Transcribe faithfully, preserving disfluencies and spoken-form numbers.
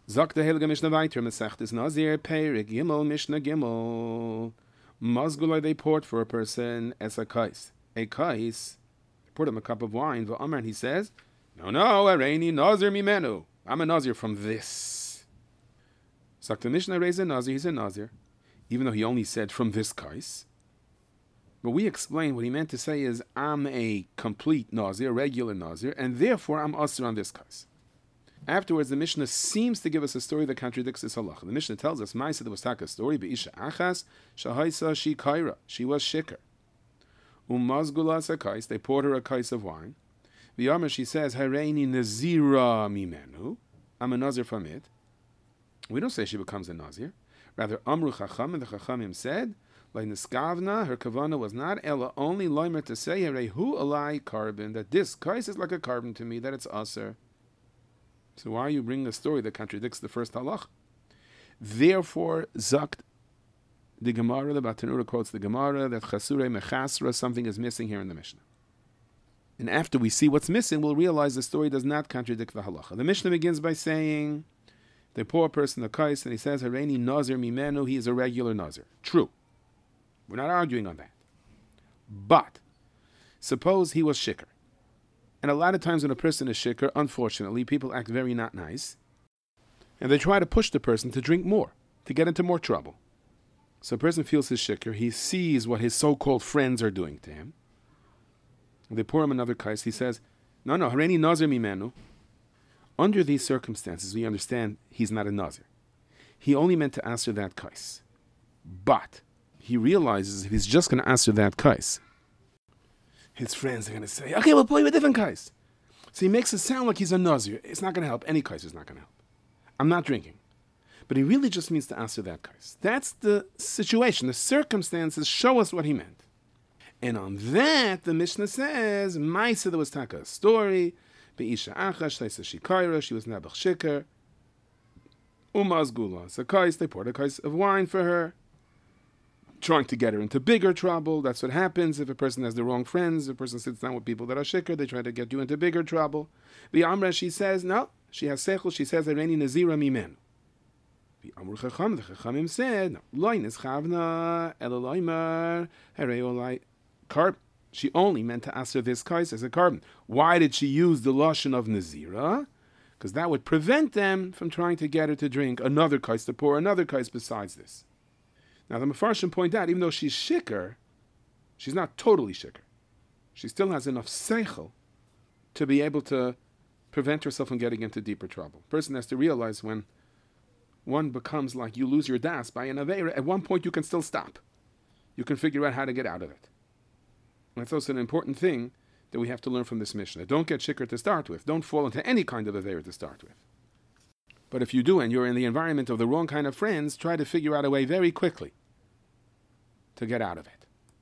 Sagt der Heilige Mishnah weiter, Masechtes Nazir, Perik, Gimel, Mishnah Gimel. Mazgulai they poured for a person as a kais. A kais, poured him a cup of wine, V'amar, and he says, no, no, Areini Nazir Mimenu. I'm a Nazir from this. Sagt the Mishnah, raise a Nazir, he's a Nazir. Even though he only said from this kais. But we explain what he meant to say is, I'm a complete Nazir, a regular Nazir, and therefore I'm Asr on this kais. Afterwards, the Mishnah seems to give us a story that contradicts this halacha. The Mishnah tells us, Ma'aseh, there was taka story, Be'isha achas, shahaisa she kaira, she was shikar. Umazgulas a kais, they poured her a kais of wine. V'yamar, she says, Hareini nazira mimenu, I'm a Nazir from it. We don't say she becomes a Nazir. Rather, Amru Chacham, and the Chachamim said, Lai niskavna, her kavana was not ella, only loimer to say, Harehu alai carbon, that this kais is like a carbon to me, that it's aser. So why are you bringing a story that contradicts the first halach? Therefore, zakt the Gemara, the Batanura quotes the Gemara, that chasure mechasra, something is missing here in the Mishnah. And after we see what's missing, we'll realize the story does not contradict the halacha. The Mishnah begins by saying, the poor person, the kais, and he says, Hareini nazir mimenu, he is a regular nazir. True. We're not arguing on that. But, suppose he was shikr. And a lot of times when a person is shikr, unfortunately, people act very not nice. And they try to push the person to drink more, to get into more trouble. So a person feels his shikr, he sees what his so-called friends are doing to him. And they pour him another kais, he says, no, no, Hareini nazir mimenu. Under these circumstances, we understand he's not a nazir. He only meant to answer that kais. But he realizes if he's just going to answer that kais, his friends are going to say, okay, we'll pour you a different kais. So he makes it sound like he's a nazir. It's not going to help. Any kais is not going to help. I'm not drinking. But he really just means to answer that kais. That's the situation. The circumstances show us what he meant. And on that, the Mishnah says, Maisa, there was taka, a story, Be'isha achash, she shikaira, she was nabach shikar, umaz gula, so kais, they poured a kais of wine for her, trying to get her into bigger trouble. That's what happens if a person has the wrong friends. If a person sits down with people that are shikr, they try to get you into bigger trouble. The Amra, she says, no, she has sechel, she says, Hareini nazira mimenu. The Amru Chacham, the Chachamim said, no, loy nischavna, eloloimer, hareolai, carb. She only meant to answer this kais as a carbon. Why did she use the lashon of nazira? Because that would prevent them from trying to get her to drink another kais, to pour another kais besides this. Now, the Mefarshim point out, even though she's shikr, she's not totally shikr. She still has enough seichel to be able to prevent herself from getting into deeper trouble. Person has to realize when one becomes like you lose your das by an aveira, at one point you can still stop. You can figure out how to get out of it. And that's also an important thing that we have to learn from this Mishnah. Don't get shikr to start with. Don't fall into any kind of aveira to start with. But if you do and you're in the environment of the wrong kind of friends, try to figure out a way very quickly to get out of it.